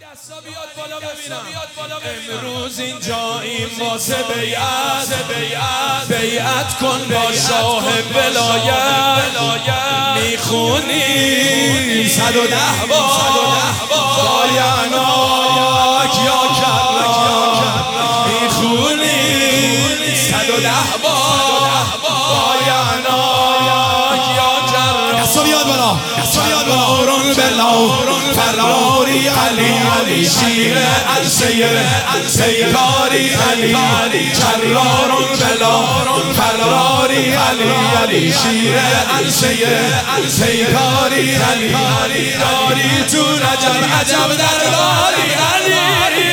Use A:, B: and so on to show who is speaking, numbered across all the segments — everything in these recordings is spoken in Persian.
A: امروز اینجاییم واسه بیعت کن با شاه ولایت. میخونیم 110 بار یناک یا کرناک. میخونیم 110 بار یناک یا کرناک.
B: دستا بیاد بالا، دستا بیاد بالا. فراری علی شیر السیکاری علی کرارون بلا. فراری علی شیر السیکاری علی داری تو عجب درباری علی.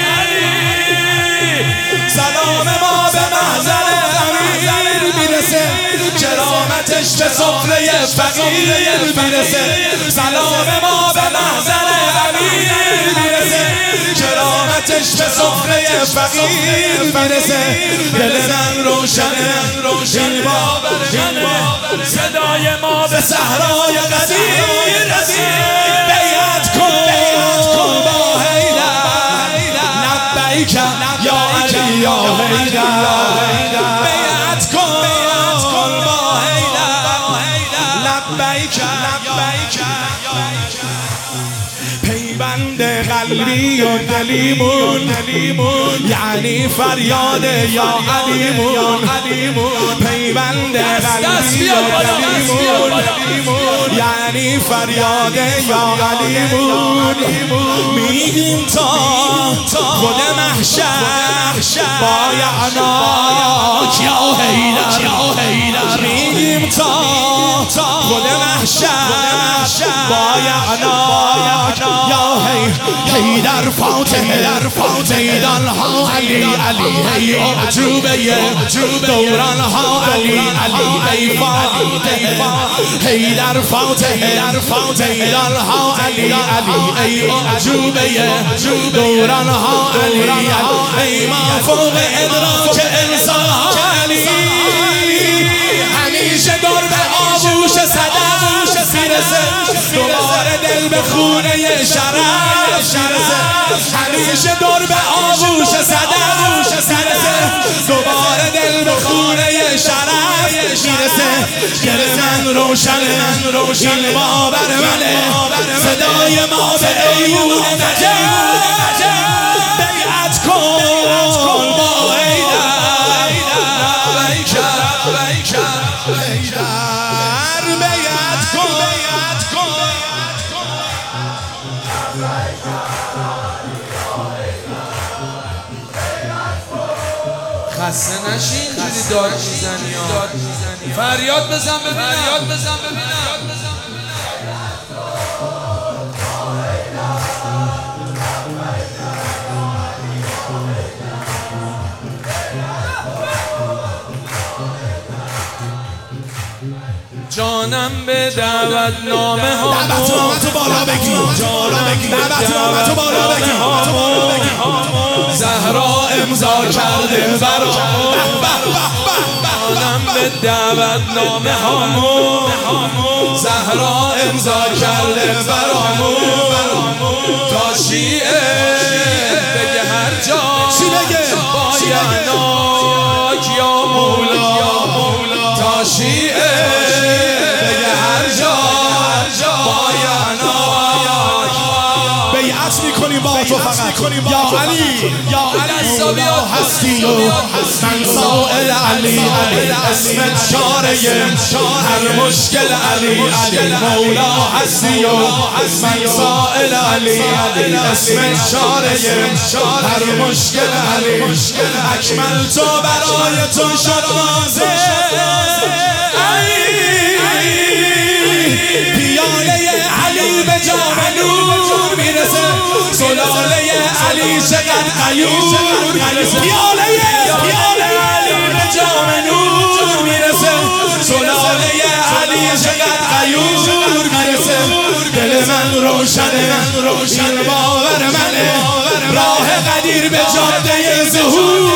B: سلام ما به محضر امیر میرسه، کرامتش به سفره فقیر میرسه. سلام ما به محضر امیر میرسه، کرامتش به سفره فقیر میرسه. دل من روشنه این باور منه، صدای ما به صحرای قدیر رسید. بیعت کن با حیدر، لبیک یا علی یا حیدر. بیعت کن با حیدر، لبیک پیوند قلبی و دلیمون، یعنی فریاد یا علیمون. پیوند قلبی و دلیمون، یعنی فریاد یا علیمون. میگیم تا خود محشر با یناک یا حیدر. میگیم تا خود محشر با یناک یا حیدر. فاتح میدان ها علی ای عجوبه دوران ها علی ای فاتح. حیدر فاتح میدان ها علی ای عجوبه دوران ها علی ای ما فوق ادراک انسان ها علی. همیشه دور به آغوش صدف میرسه، دوباره دل به خونه شرف میرسه. همیشه دور به آغوش صدف میرسه، دوباره دل به خونه شرف میرسه. دل من روشنه این باور منه، صدای ما به ایون نجات. بیعت کن با حیدر، بیعت کن.
A: خسته نشی اینجوری داد میزنی، فریاد بزن ببینم. جانم به دعوت نامه ها،
B: دعوت بالا بگی، دعوت بالا بگی.
A: زهرا امضا کرده برامون. جانم به دعوت نامه هامون، زهرا امضا کرده برامون. تا شیعه بگه هر جا با یناک یا مولا. تا شیعه بگه هر جا با یناک.
B: بیعت میکنیم با تو فقط یا علی مولا هستی و من سائل علی. اسمت چاره هر مشکل علی مولا هستی و من سائل علی. اسمت چاره هر مشکل علی. اکمل تو برای تو شد واضح پیاله علی به جام نور میرسه. سلاله علی چقدر غیور میرسه. پیاله علی به جام نور میرسه. سلاله علی چقدر غیور میرسه. دل من روشنه این باور منه، راه قدیر به جاده ظهور.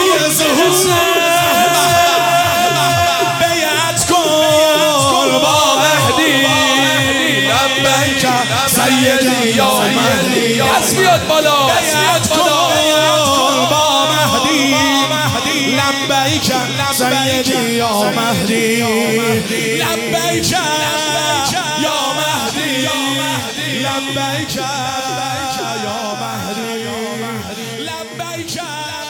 B: بیعت کن با مهدی، لبیک سیدی یا مهدی.
A: بالا
B: بیعت کن با مهدی لبیک سیدی یا مهدی لبیک یا مهدی لبیک یا مهدی لبیک